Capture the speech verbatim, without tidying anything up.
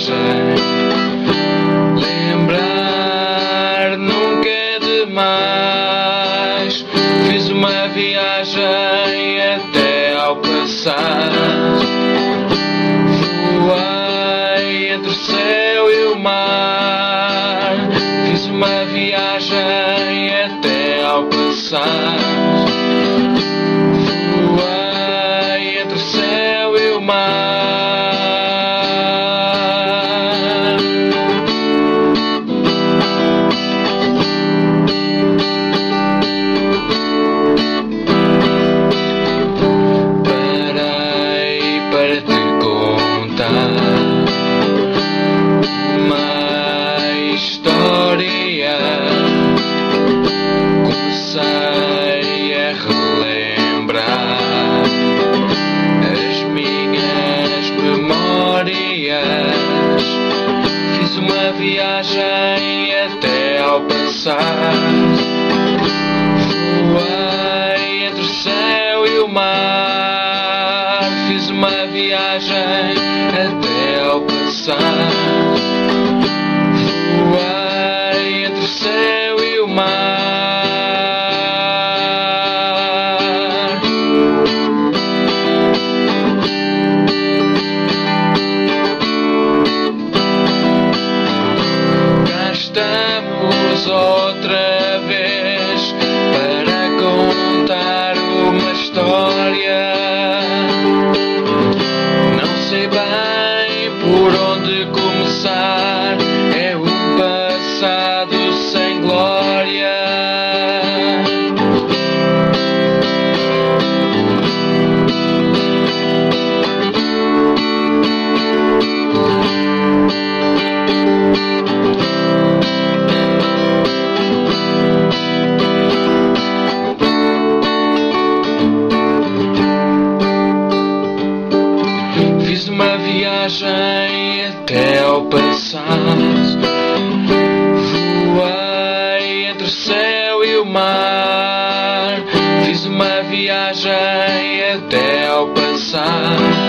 viagem. Lembrar nunca é demais. Fiz uma viagem até ao passado. Voei entre o céu e o mar. Fiz uma viagem até ao passado. Voei entre o céu e o mar. Parei para te contar uma história. Comecei a relembrar as minhas memórias. Fiz uma viagem até ao passado. Voei entre o céu e o mar. Fiz uma viagem até ao passado. Voei entre o céu e o mar. Cá estamos outra vez para contar uma história. Não sei bem por onde começar. É um passado sem glória. Fiz uma viagem até ao passado. Voei entre o céu e o mar. Fiz uma viagem até ao passado.